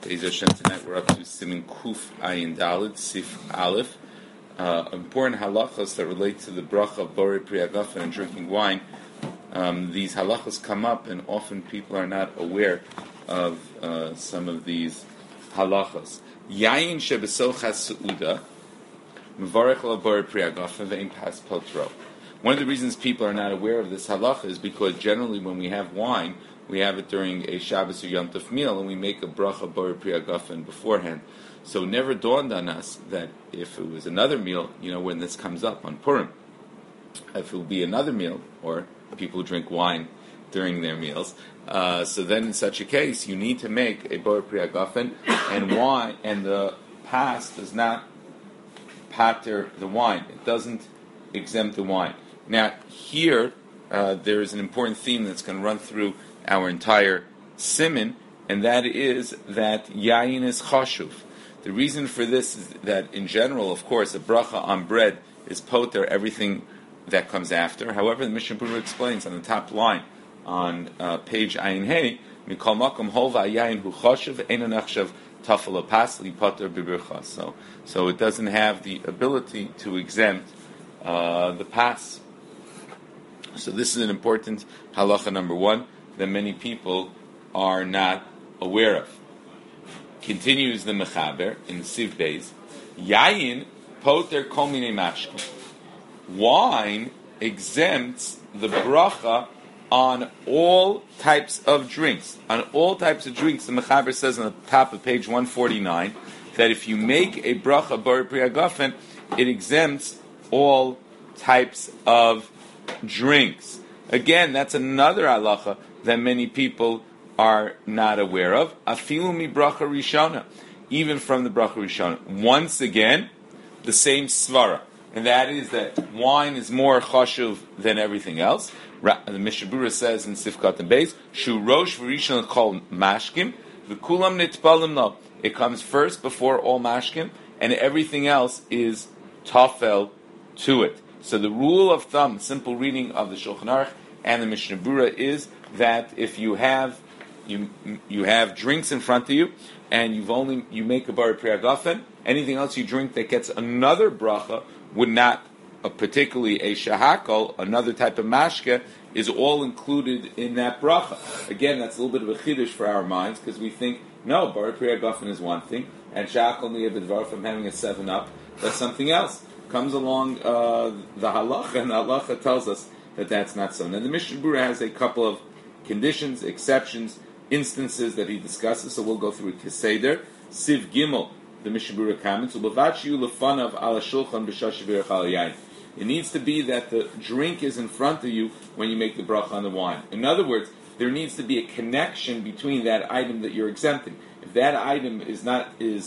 Be'ez Hashem, tonight we're up to Siman Kuf Ayin Daled, Sif Aleph. Important halachos that relate to the bracha of Borei Pri Hagafen and drinking wine. These halachos come up, and often people are not aware of some of these halachos. Yayin shebesochas seuda, mevarech la Borei Pri Hagafen ve'im pas potro. One of the reasons people are not aware of this halacha is because generally when we have wine, we have it during a Shabbos or Yom Tov meal, and we make a bracha Borei Pri Hagafen beforehand. So it never dawned on us that if it was another meal, when this comes up on Purim, if it would be another meal, or people drink wine during their meals, so then in such a case, you need to make a Borei Pri Hagafen, and wine, and the pas does not pater the wine. It doesn't exempt the wine. Now, here, there is an important theme that's going to run through our entire siman, and that is that yayin is chashuv. The reason for this is that, in general, of course, a bracha on bread is poter everything that comes after. However, the Mishnah Berurah explains on the top line on page Ayin Hey, Mikol Makom Holva Yayin Hu Chashuv Eino Nachshav Tafel Pas Li Poter B'Bircha. So it doesn't have the ability to exempt the pas. So this is an important halacha number one that many people are not aware of. Continues the Mechaber in the Siv Beis, Yayin poter kol minei mashkin. Wine exempts the bracha on all types of drinks. On all types of drinks, the Mechaber says on the top of page 149 that if you make a bracha Borei Pri Hagafen, it exempts all types of drinks. Again, that's another halacha that many people are not aware of. Afilu mi bracha rishona, even from the bracha rishona. Once again, the same svara, and that is that wine is more chashuv than everything else. The Mishnah Berurah says in Sifkat and Beis, Shu rosh v'rishon kol mashkim v'kulam nitpalim lo. It comes first before all mashkim, and everything else is tafel to it. So the rule of thumb, simple reading of the Shulchan Aruch and the Mishnah Berurah is that if you have drinks in front of you and you make a Borei Pri Hagafen, anything else you drink that gets another bracha would not, particularly a shahakol, another type of mashke, is all included in that bracha. Again, that's a little bit of a chiddush for our minds because we think, no, Borei Pri Hagafen is one thing, and shahakol niyeh from having a 7-up, that's something else. Comes along the halacha, and the halacha tells us that that's not so. Now the Mishnah Berurah has a couple of conditions, exceptions, instances that he discusses, so we'll go through it. Keseder, Siv Gimel, the Mishnah Berurah comments, it needs to be that the drink is in front of you when you make the bracha on the wine. In other words, there needs to be a connection between that item that you're exempting. If that item is not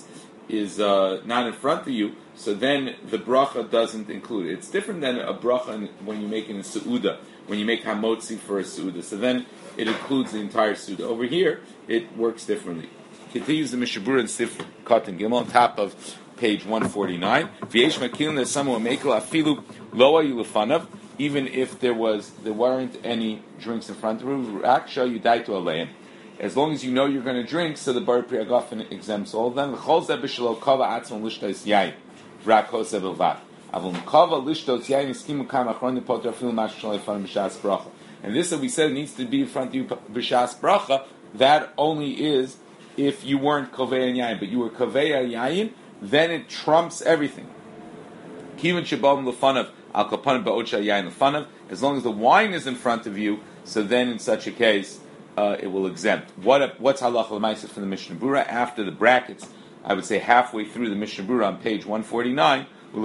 in front of you, so then the bracha doesn't include it. It's different than a bracha when you make it in Seuda, when you make hamotzi for a Seuda. So then it includes the entire Seuda. Over here, it works differently. Continues the Mishnah Berurah in Sif Katan Gimel on top of page 149. V'yesh makilin that someone will make afilu loa yulefanav, even if there weren't any drinks in front of him. Raksha yudai to aleim. As long as you know you're going to drink, so the Borei Pri Hagafen exempts all of them. L'chol zeh b'shelo kava atzon lishtos yayin. Rak hoseh b'lvad. Avon kava lishtos yayin iskimu kam achron nipoter afilu mash shalei fanim b'shas bracha. And this that we said needs to be in front of you b'shas bracha. That only is if you weren't kovei yayin, but you were kovei yayin, then it trumps everything. Kivin shabam lefanav al kapanim ba'odsha yayin lefanav. As long as the wine is in front of you, so then in such a case, it will exempt. What's halacha l'maisa from the Mishnah Berurah? After the brackets, I would say halfway through the Mishnah Berurah on page 149,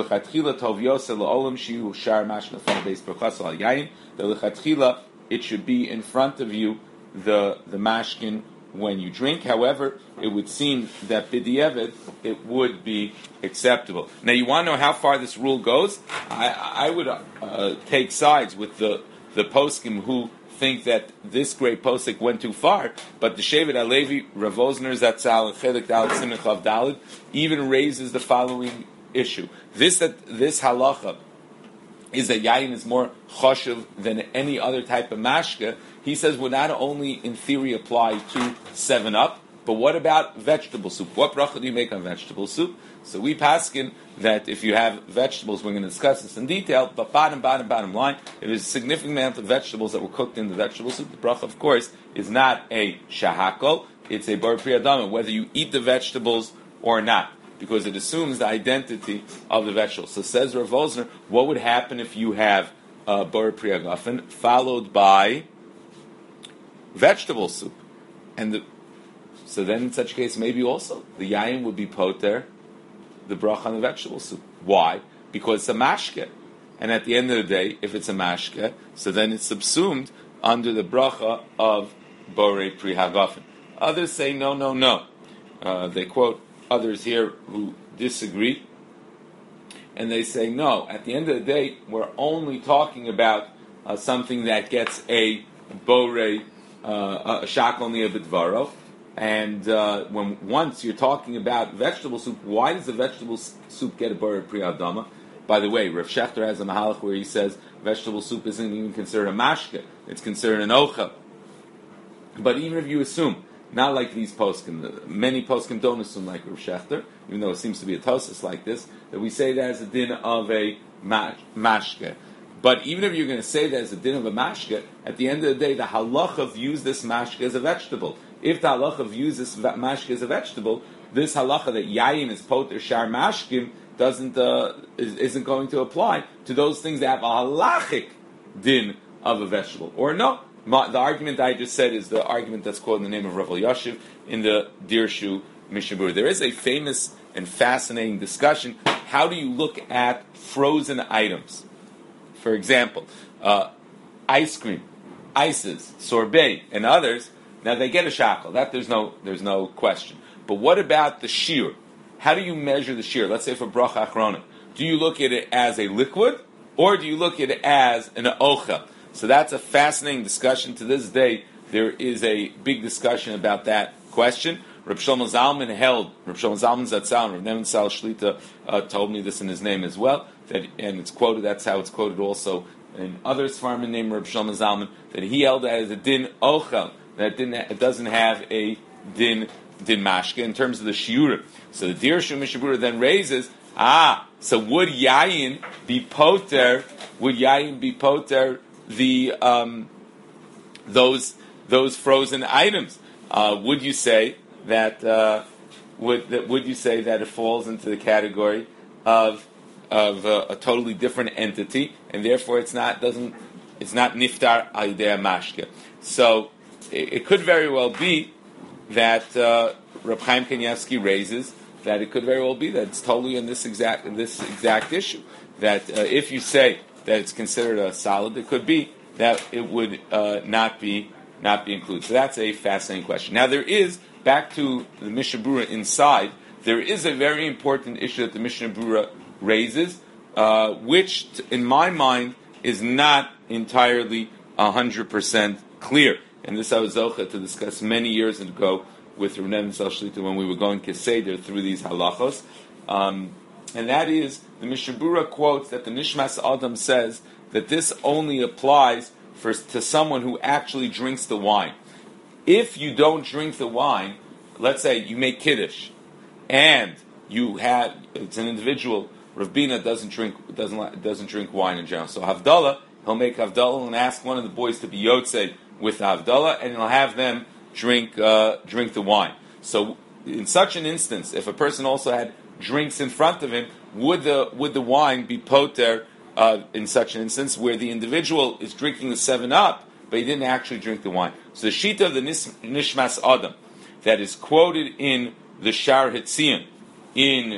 it should be in front of you, the mashkin, when you drink. However, it would seem that b'di'evet it would be acceptable. Now, you want to know how far this rule goes? I would take sides with the poskim who think that this great posik went too far, but the Shevet HaLevi, Rav Osner Zatzal, and Chelik Dalet Siman Chav Dalet even raises the following issue. This halacha is that yayin is more choshev than any other type of mashke. He says would not only in theory apply to 7-Up, But what about vegetable soup? What bracha do you make on vegetable soup? So we paskin that if you have vegetables, we're going to discuss this in detail, but bottom line, if there's a significant amount of vegetables that were cooked in the vegetable soup, the bracha, of course, is not a shahakol, it's a bar priyadama, whether you eat the vegetables or not, because it assumes the identity of the vegetables. So says Rav Osner, what would happen if you have bar priyagafen followed by vegetable soup? So then in such a case, maybe also the yayin would be poter the bracha on the vegetable soup. Why? Because it's a mashke. And at the end of the day, if it's a mashke, so then it's subsumed under the bracha of borei pri hagafen. Others say no. They quote others here who disagree, and they say no. At the end of the day, we're only talking about something that gets a borei shakol nia b'dvaro. And once you're talking about vegetable soup, why does the vegetable soup get a bar pri adama? By the way, Rav Shechter has a mahalach where he says vegetable soup isn't even considered a mashke; it's considered an ochel. But even if you assume, not like these poskim, many poskim don't assume like Rav Shechter, even though it seems to be a tosis like this, that we say that as a din of a mashke. But even if you're going to say that as a din of a mashke, at the end of the day, the halacha views this mashke as a vegetable. If the halacha views this mashke as a vegetable, this halacha that yayin is poter shar mashkim isn't going to apply to those things that have a halachic din of a vegetable. Or no, the argument I just said is the argument that's quoted in the name of Rav Elyashiv in the Dirshu Mishnah Berurah. There is a famous and fascinating discussion. How do you look at frozen items? For example, ice cream, ices, sorbet, and others. Now they get a shackle. That there's no question. But what about the shear? How do you measure the shear? Let's say for bracha achrona, do you look at it as a liquid or do you look at it as an ochel? So that's a fascinating discussion. To this day, there is a big discussion about that question. Reb Shlomo Zalman Zatzal, Reb Neven Sal Shlita told me this in his name as well. And it's quoted. That's how it's quoted also in other svarim named Reb Shlomo Zalman, that he held that as a din ochel. That it doesn't have a din mashke in terms of the shiurim. So the Dirshu Mishnah Berurah then raises, so would yayin be poter? Would yayin be poter the those frozen items? Would you say that would you say that it falls into the category of a totally different entity, and therefore it's not niftar al yedei mashke? So it could very well be that Reb Chaim Kanievsky raises that it could very well be that it's totally in this exact issue. That if you say that it's considered a solid, it could be that it would not be included. So that's a fascinating question. Now there is, back to the Mishnah Berurah inside, there is a very important issue that the Mishnah Berurah raises, which in my mind is not entirely 100% clear. And this I was zocha to discuss many years ago with Reb Neven Sal Shlita when we were going Keseder through these halachos. And that is, the Mishnah Berurah quotes that the Nishmas Adam says that this only applies to someone who actually drinks the wine. If you don't drink the wine, let's say you make Kiddush, and it's an individual, Rav Bina doesn't drink wine in general. So Havdalah, he'll make Havdalah and ask one of the boys to be Yotzei with Havdalah, and he'll have them drink the wine. So in such an instance, if a person also had drinks in front of him, would the wine be poter in such an instance where the individual is drinking the 7-Up, but he didn't actually drink the wine? So the shita of the Nishmas Adam that is quoted in the Shar Hitzion in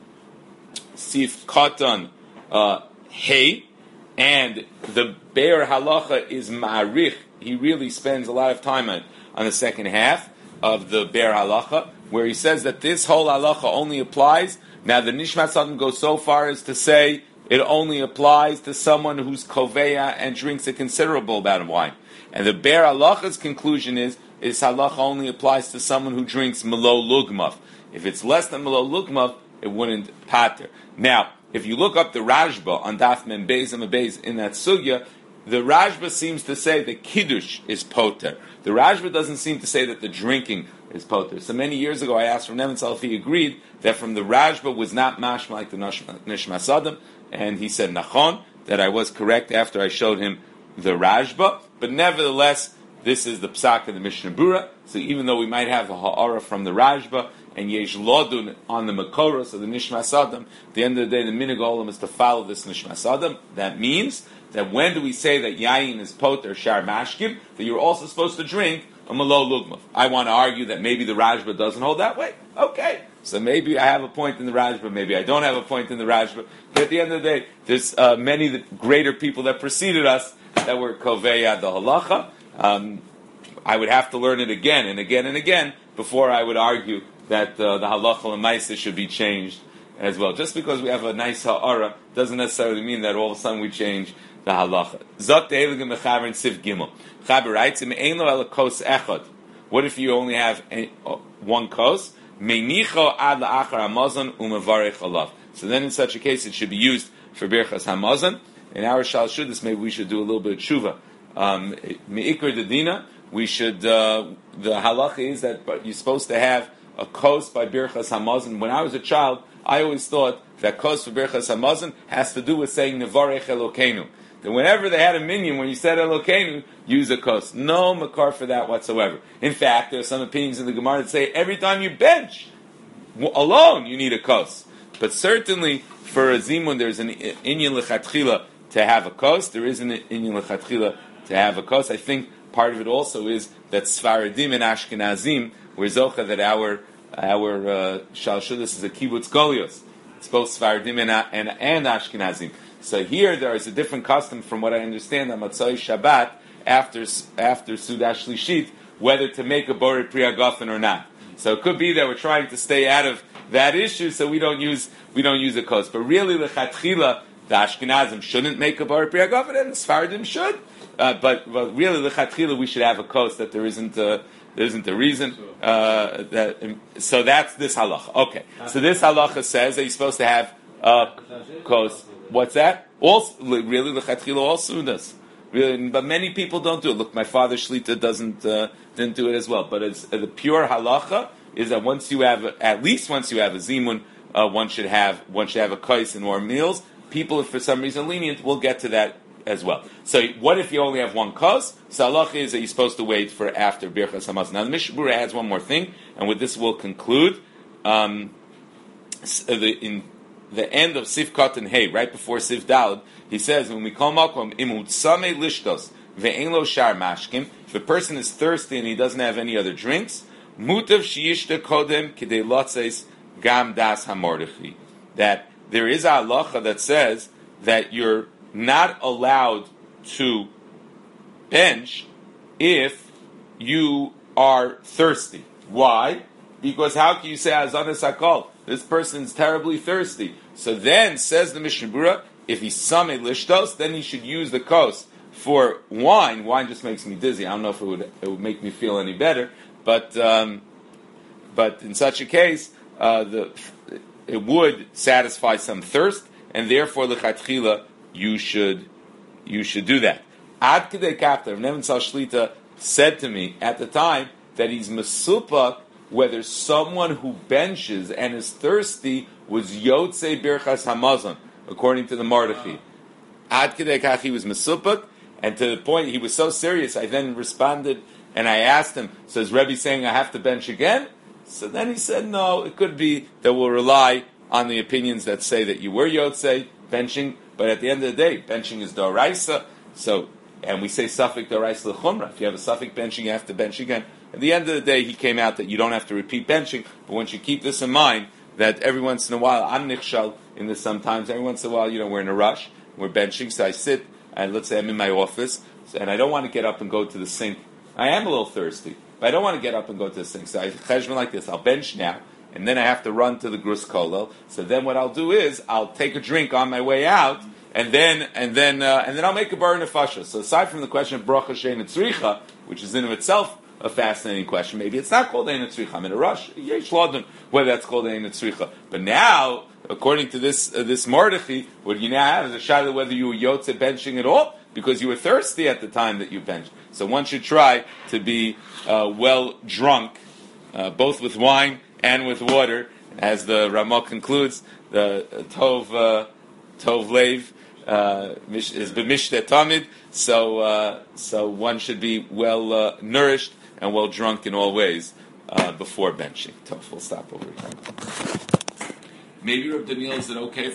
Sif Katan Hey, and the Be'er Halacha is Ma'arich. He really spends a lot of time on the second half of the Be'er Halacha, where he says that this whole halacha only applies. Now the Nishmas Adam goes so far as to say it only applies to someone who's koveya and drinks a considerable amount of wine. And the Be'er Halacha's conclusion is halacha only applies to someone who drinks Melo Lugmav. If it's less than Melo Lugmav, it wouldn't pater. Now, if you look up the Rashba on Daf Mem Beis and Beis in that sugya, the Rashba seems to say that Kiddush is poter. The Rashba doesn't seem to say that the drinking is poter. So many years ago, I asked from Nevitzal if he agreed that from the Rashba was not mashma like the Nishmas Adam, and he said nachon, that I was correct after I showed him the Rashba, but nevertheless, this is the psak of the Mishnah Bura. So even though we might have a ha'ara from the Rashba and yesh lodun on the Makoros of the Nishmas Adam, at the end of the day, the minig olam is to follow this Nishmas Adam. That means that when do we say that yayin is poter shar mashkim, that you're also supposed to drink a malo lugmav? I want to argue that maybe the Rashba doesn't hold that way. Okay, so maybe I have a point in the Rashba, maybe I don't have a point in the Rashba. But at the end of the day, there's many the greater people that preceded us that were koveya the halacha. I would have to learn it again and again and again before I would argue that the halacha l'maisa should be changed as well. Just because we have a nice ha'ara doesn't necessarily mean that all of a sudden we change the halacha. Zot de'eligim mechaber in Siv Gimel. Chaber writes, "Im lo el kos echad." What if you only have one kos? Meinicho ad la'achar hamazon umevarech alav. So then, in such a case, it should be used for birchas hamazon. In our shal shudis, maybe we should do a little bit of tshuva. Meikar dedina, we should. The halacha is that you're supposed to have a kos by birchas hamazon. When I was a child, I always thought that kos for birchas hamazon has to do with saying nevarech Elokeinu. That whenever they had a minyan, when you said Elokeinu, use a kos. No makar for that whatsoever. In fact, there are some opinions in the Gemara that say every time you bench alone, you need a kos. But certainly for a zimun, there's an inyan lechatchila to have a kos. There is an inyan lechatchila to have a kos. I think part of it also is that Sfaradim and Ashkenazim were zocha that our shal shudis is a kibbutz golios. It's both Sfaradim and Ashkenazim. So here there is a different custom from what I understand on Matzai Shabbat after Sudash Lishit, whether to make a Borei Pri Hagafen or not. So it could be that we're trying to stay out of that issue, so we don't use a kos. But really, lechatchila, the Ashkenazim shouldn't make a Borei Pri Hagafen, and the Sfaradim should. But really, lechatchila, we should have a kos that there isn't a reason. So that's this halacha. Okay. So this halacha says that you're supposed to have kos. What's that? Also, really, lechatchila also does. Really, but many people don't do it. Look, my father Shlita didn't do it as well. But it's, the pure halacha is that once you have a zimun, one should have a kais and more meals. People, if for some reason lenient, will get to that as well. So, what if you only have one kos? So, halacha is that you're supposed to wait for after birchas hamazon. Now, the Mishnah Bura adds one more thing, and with this we'll conclude. In the end of Sif Katan Hey, right before Sif Dalad, he says, when we call makom imut same lishtos ve'en lo shar mashkim, if a person is thirsty and he doesn't have any other drinks, mutav sheyishta kodem kidei lotzes gam das hamordechi. That there is a halacha that says that you're not allowed to bench if you are thirsty. Why? Because how can you say azanas hakol? This person's terribly thirsty. So then, says the Mishnah Bura, if he's sameh lishtos, then he should use the kos for wine. Wine just makes me dizzy. I don't know if it would make me feel any better, but in such a case, it would satisfy some thirst, and therefore lechatchila you should do that. Ad kedei kapta, Nevitzal Shlita said to me at the time that he's mesupak whether someone who benches and is thirsty was Yotzei Birchas Hamazon, according to the Mardochi. Ad Kedei Kach, he was Mesupak, and to the point he was so serious, I then responded and I asked him, so is Rebbe saying I have to bench again? So then he said, no, it could be that we'll rely on the opinions that say that you were Yotzei, benching, but at the end of the day, benching is Doraisa, so, and we say Safik Doraisa L'chumra. If you have a Safik benching, you have to bench again. At the end of the day, he came out that you don't have to repeat benching, but once you keep this in mind, that every once in a while, I'm nichshal in this sometimes, every once in a while, we're in a rush, we're benching, so I sit, and let's say I'm in my office, and I don't want to get up and go to the sink. I am a little thirsty, but I don't want to get up and go to the sink, so I cheshbon like this, I'll bench now, and then I have to run to the grus kolel, so then what I'll do is, I'll take a drink on my way out, and then I'll make a bar nefasha. So aside from the question of bracha shein tzricha, which is in of itself a fascinating question. Maybe it's not called Ein Tzricha. I'm in a rush. Yesh Lodin, whether that's called Ein Tzricha. But now, according to this Mardochi, what you now have is a shaila whether you were Yotze benching at all, because you were thirsty at the time that you benched. So one should try to be well drunk both with wine and with water. As the Ramah concludes, the Tov Lev is b'mishte tamid, so one should be well nourished and well drunk in all ways before benching. Tov, we'll stop over here. Maybe Reb Daniel, is it okay